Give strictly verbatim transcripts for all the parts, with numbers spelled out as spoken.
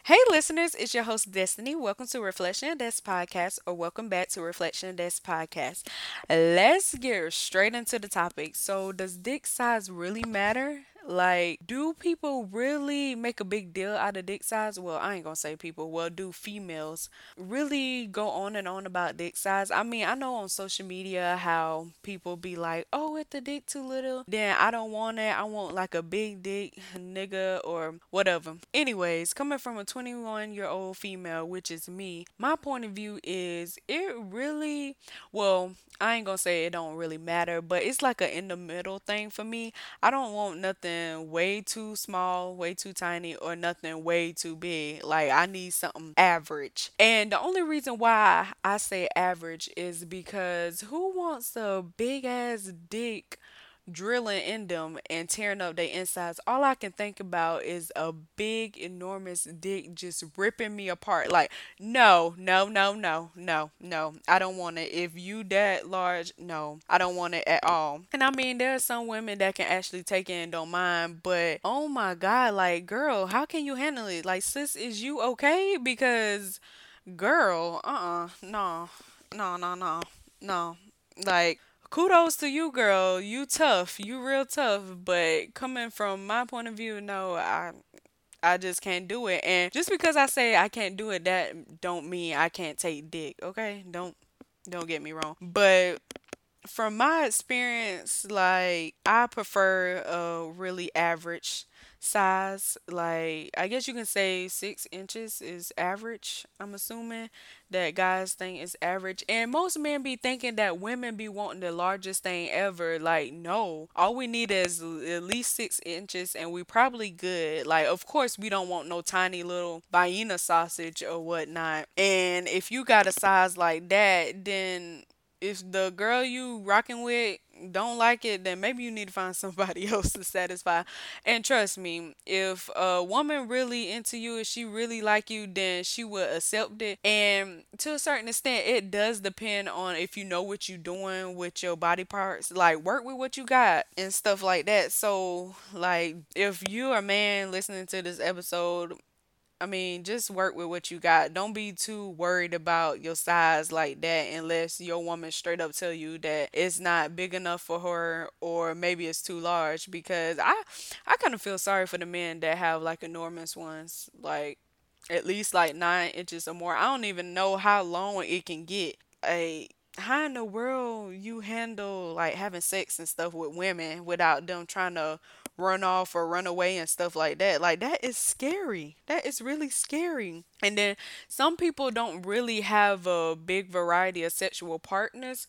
Hey, listeners, it's your host, Destiny. Welcome to Reflection and Desk Podcast, or welcome back to Reflection and Desk Podcast. Let's get straight into the topic. So, does dick size really matter? Like, do people really make a big deal out of dick size? Well, I ain't gonna say people. Well, do females really go on and on about dick size? I mean, I know on social media how people be like, oh, if the dick too little, then I don't want it. I want like a big dick nigga or whatever. Anyways, coming from a twenty-one year old female, which is me, my point of view is it really, well, I ain't gonna say it don't really matter, but it's like a in the middle thing for me. I don't want nothing way too small, way too tiny, or nothing way too big. Like, I need something average. And the only reason why I say average is because who wants a big ass dick drilling in them and tearing up their insides? All I can think about is a big, enormous dick just ripping me apart. Like, no, no, no, no, no, no. I don't want it. If you that large, no, I don't want it at all. And I mean, there are some women that can actually take it and don't mind, but oh my God, like, girl, how can you handle it? Like, sis, is you okay? Because, girl, uh uh, no, no, no, no, no. Like, kudos to you, girl. You tough. You real tough. But coming from my point of view, no, I I just can't do it. And just because I say I can't do it, that don't mean I can't take dick. Okay? Don't don't get me wrong. But from my experience, like, I prefer a really average size. Like, I guess you can say six inches is average. I'm assuming that guys think is average. And most men be thinking that women be wanting the largest thing ever. Like, no. All we need is at least six inches and we probably good. Like, of course, we don't want no tiny little Vienna sausage or whatnot. And if you got a size like that, then if the girl you rocking with don't like it, then maybe you need to find somebody else to satisfy. And trust me, if a woman really into you, if she really like you, then she will accept it. And to a certain extent, it does depend on if you know what you're doing with your body parts. Like, work with what you got and stuff like that. So, like, if you're a man listening to this episode, I mean, just work with what you got. Don't be too worried about your size like that unless your woman straight up tell you that it's not big enough for her or maybe it's too large because I I kind of feel sorry for the men that have like enormous ones, like at least like nine inches or more. I don't even know how long it can get. Like, how in the world you handle like having sex and stuff with women without them trying to run off or run away and stuff like that? Like, that is scary. That is really scary. And then some people don't really have a big variety of sexual partners.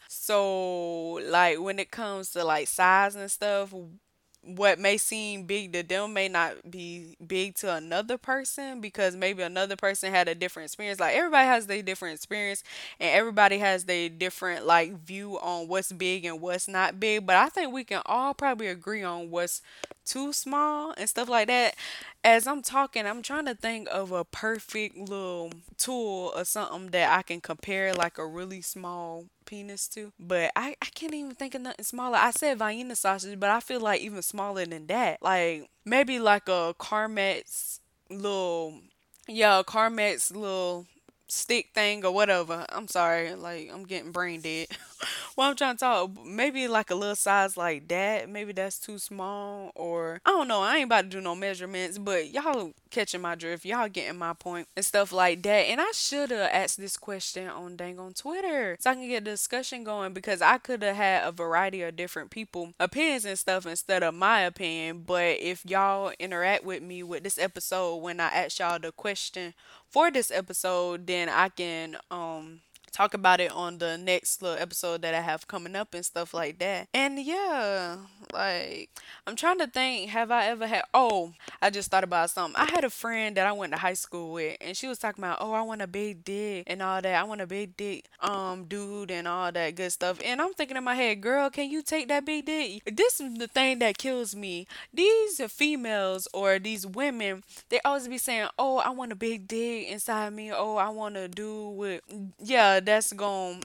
So, like, when it comes to like size and stuff, what may seem big to them may not be big to another person because maybe another person had a different experience. Like, everybody has their different experience and everybody has their different like view on what's big and what's not big. But I think we can all probably agree on what's too small and stuff like that. As I'm talking, I'm trying to think of a perfect little tool or something that I can compare like a really small penis to. But I, I can't even think of nothing smaller. I said Vienna sausage, but I feel like even smaller than that. Like, maybe like a Carmet's little, yeah, Carmet's little stick thing or whatever. I'm sorry, like, I'm getting brain dead. Well, I'm trying to talk, maybe like a little size like that. Maybe that's too small, or I don't know. I ain't about to do no measurements, but y'all catching my drift. Y'all getting my point and stuff like that. And I should have asked this question on dang on Twitter so I can get the discussion going because I could have had a variety of different people opinions and stuff instead of my opinion. But if y'all interact with me with this episode when I ask y'all the question for this episode, then I can um talk about it on the next little episode that I have coming up and stuff like that. And yeah, like, I'm trying to think, have I ever had, oh, I just thought about something. I had a friend that I went to high school with and she was talking about, oh, I want a big dick and all that. I want a big dick, um, dude and all that good stuff. And I'm thinking in my head, girl, can you take that big dick? This is the thing that kills me. These females or these women, they always be saying, oh, I want a big dick inside me. Oh, I want to do with, yeah, that's going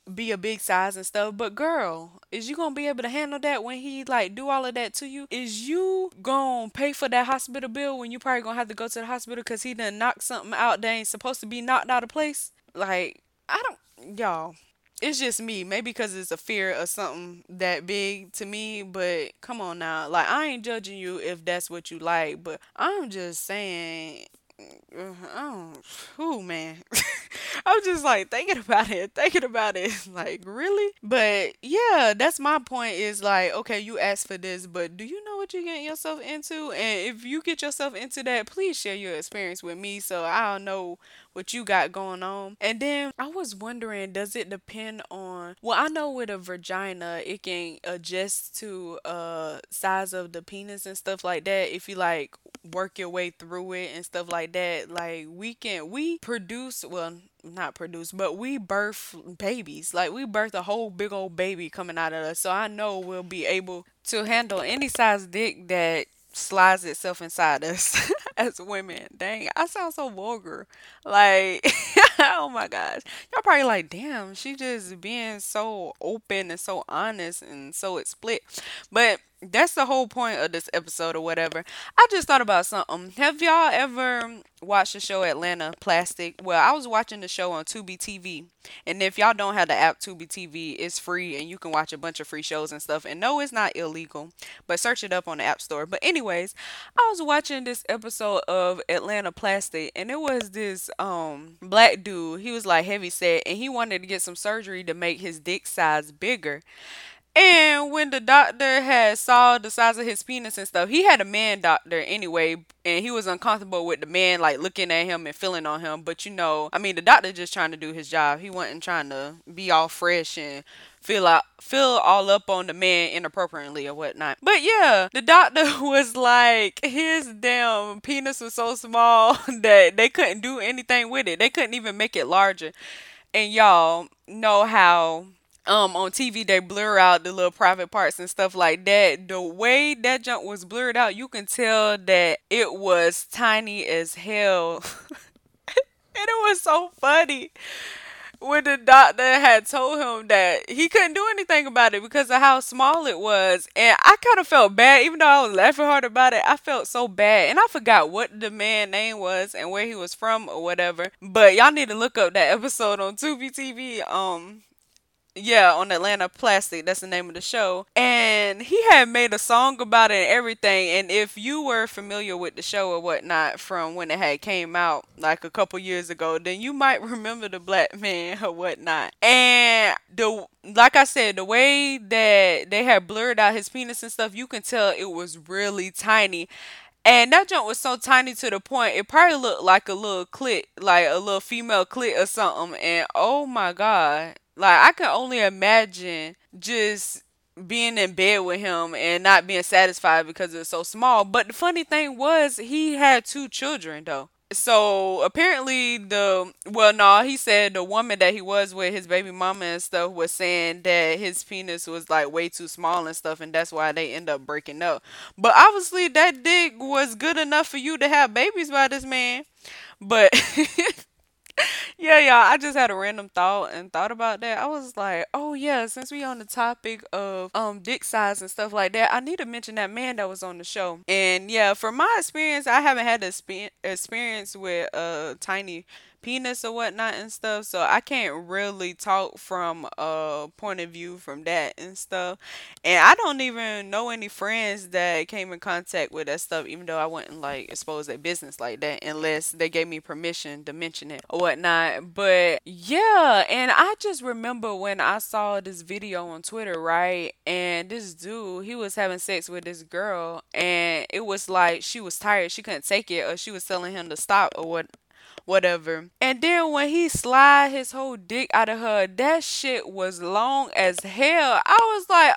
be a big size and stuff. But girl, is you gonna be able to handle that when he like do all of that to you? Is you gonna pay for that hospital bill when you probably gonna have to go to the hospital because he done knocked something out that ain't supposed to be knocked out of place? Like, I don't, y'all. It's just me. Maybe because it's a fear of something that big to me. But come on now. Like, I ain't judging you if that's what you like. But I'm just saying, uh, oh, whew, man. I'm just like thinking about it, thinking about it. Like, really? But yeah, that's my point is like, okay, you asked for this, but do you know what you're getting yourself into? And if you get yourself into that, please share your experience with me so I'll know what you got going on. And then I was wondering, does it depend on, well, I know with a vagina, it can adjust to uh size of the penis and stuff like that if you like work your way through it and stuff like that. Like we can we produce, well, not produce, but we birth babies. Like we birth a whole big old baby coming out of us. So I know we'll be able to handle any size dick that slides itself inside us as women. Dang, I sound so vulgar. Like, oh my gosh. Y'all probably like, damn, she just being so open and so honest and so it's split. But that's the whole point of this episode or whatever. I just thought about something. Have y'all ever watched the show Atlanta Plastic? Well, I was watching the show on Tubi T V. And if y'all don't have the app Tubi T V, it's free and you can watch a bunch of free shows and stuff. And no, it's not illegal, but search it up on the App Store. But anyways, I was watching this episode of Atlanta Plastic and it was this um black dude. He was like heavy set and he wanted to get some surgery to make his dick size bigger. And when the doctor had saw the size of his penis and stuff, he had a man doctor anyway, and he was uncomfortable with the man like looking at him and feeling on him. But you know, I mean, the doctor just trying to do his job. He wasn't trying to be all fresh and feel out feel all up on the man inappropriately or whatnot. But yeah, the doctor was like his damn penis was so small that they couldn't do anything with it. They couldn't even make it larger. And y'all know how um on T V they blur out the little private parts and stuff like that. The way that junk was blurred out, you can tell that it was tiny as hell. And it was so funny when the doctor had told him that he couldn't do anything about it because of how small it was. And I kind of felt bad, even though I was laughing hard about it. I felt so bad. And I forgot what the man name was and where he was from or whatever. But y'all need to look up that episode on Tubi T V. Um, yeah, on Atlanta Plastic. That's the name of the show. And he had made a song about it and everything. And if you were familiar with the show or whatnot from when it had came out like a couple years ago, then you might remember the black man or whatnot. And the like I said, the way that they had blurred out his penis and stuff, you can tell it was really tiny. And that junk was so tiny to the point it probably looked like a little clit, like a little female clit or something. And oh my god, like I can only imagine just being in bed with him and not being satisfied because it's so small. But the funny thing was he had two children though. So apparently the well no he said the woman that he was with, his baby mama and stuff, was saying that his penis was like way too small and stuff, and that's why they end up breaking up. But obviously that dick was good enough for you to have babies by this man. But yeah, y'all, I just had a random thought and thought about that. I was like, oh yeah, since we on the topic of um dick size and stuff like that, I need to mention that man that was on the show. And yeah, from my experience, I haven't had the expe- experience with a tiny penis or whatnot and stuff, so I can't really talk from a point of view from that and stuff. And I don't even know any friends that came in contact with that stuff, even though I wouldn't like expose their business like that unless they gave me permission to mention it or whatnot. But yeah, and I just remember when I saw this video on Twitter, right? And this dude, he was having sex with this girl, and it was like she was tired, she couldn't take it, or she was telling him to stop or what whatever. And then when he slide his whole dick out of her, that shit was long as hell. I was like,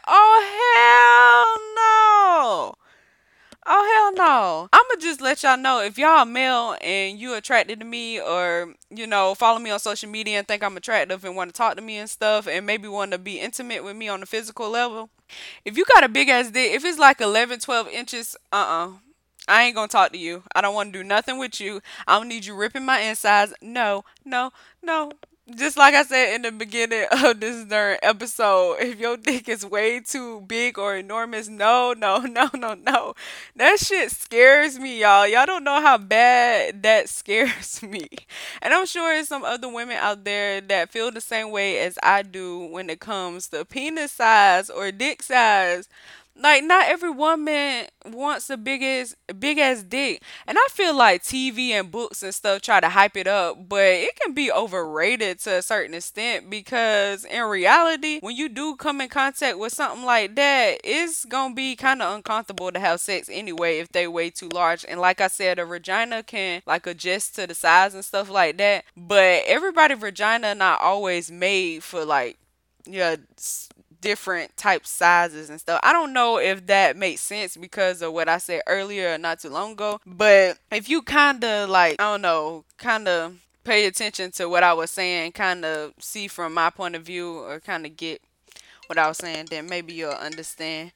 oh hell no. Oh hell no. I'ma just let y'all know if y'all male and you attracted to me, or you know follow me on social media and think I'm attractive and want to talk to me and stuff and maybe want to be intimate with me on a physical level. If you got a big ass dick, if it's like eleven, twelve inches, uh-uh. I ain't gonna talk to you. I don't want to do nothing with you. I don't need you ripping my insides. No, no, no, Just like I said in the beginning of this darn episode, if your dick is way too big or enormous, no, no, no, no, no. That shit scares me, y'all. Y'all don't know how bad that scares me. And I'm sure there's some other women out there that feel the same way as I do when it comes to penis size or dick size. Like not every woman wants the biggest big ass dick. And I feel like T V and books and stuff try to hype it up, but it can be overrated to a certain extent because in reality, when you do come in contact with something like that, it's gonna be kind of uncomfortable to have sex anyway if they way too large. And like I said, a vagina can like adjust to the size and stuff like that, but everybody vagina not always made for like yeah s- different type sizes and stuff. I don't know if that makes sense because of what I said earlier not too long ago, but if you kind of like I don't know, kind of pay attention to what I was saying, kind of see from my point of view or kind of get what I was saying, then maybe you'll understand.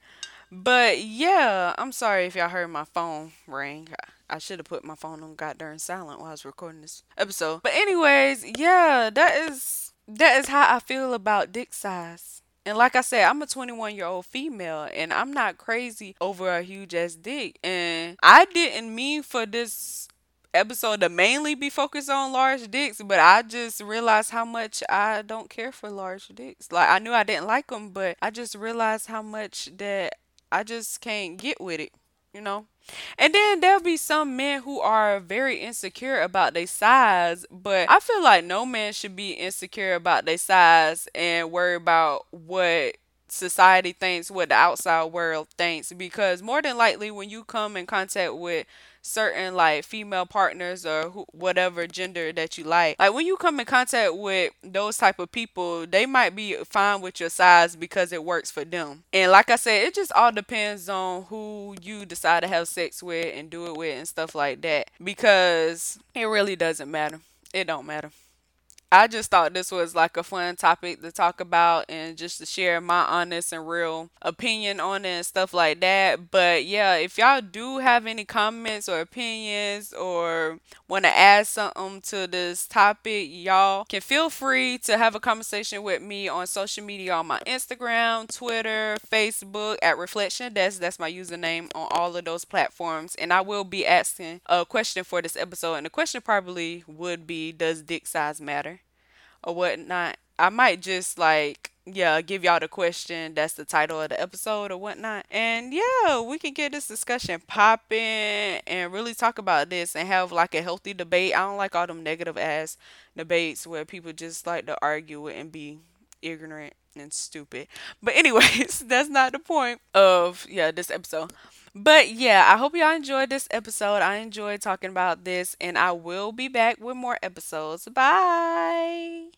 But yeah, I'm sorry if y'all heard my phone ring. I should have put my phone on goddamn silent while I was recording this episode. But anyways, yeah, that is that is how I feel about dick size. And like I said, I'm a twenty-one year old female and I'm not crazy over a huge ass dick. And I didn't mean for this episode to mainly be focused on large dicks, but I just realized how much I don't care for large dicks. Like I knew I didn't like them, but I just realized how much that I just can't get with it, you know? And then there'll be some men who are very insecure about their size, but I feel like no man should be insecure about their size and worry about what society thinks, what the outside world thinks, because more than likely when you come in contact with certain like female partners or who, whatever gender that you like, like when you come in contact with those type of people, they might be fine with your size because it works for them. And like I said, it just all depends on who you decide to have sex with and do it with and stuff like that, because it really doesn't matter. It don't matter. I just thought this was like a fun topic to talk about and just to share my honest and real opinion on it and stuff like that. But yeah, if y'all do have any comments or opinions or want to add something to this topic, y'all can feel free to have a conversation with me on social media on my Instagram, Twitter, Facebook at Reflection Desk. That's my username on all of those platforms. And I will be asking a question for this episode. And the question probably would be, does dick size matter? Or whatnot. I might just like yeah, give y'all the question. That's the title of the episode or whatnot. And yeah, we can get this discussion popping and really talk about this and have like a healthy debate. I don't like all them negative ass debates where people just like to argue and be ignorant and stupid. But anyways, that's not the point of yeah, this episode. But yeah, I hope y'all enjoyed this episode. I enjoyed talking about this and I will be back with more episodes. Bye.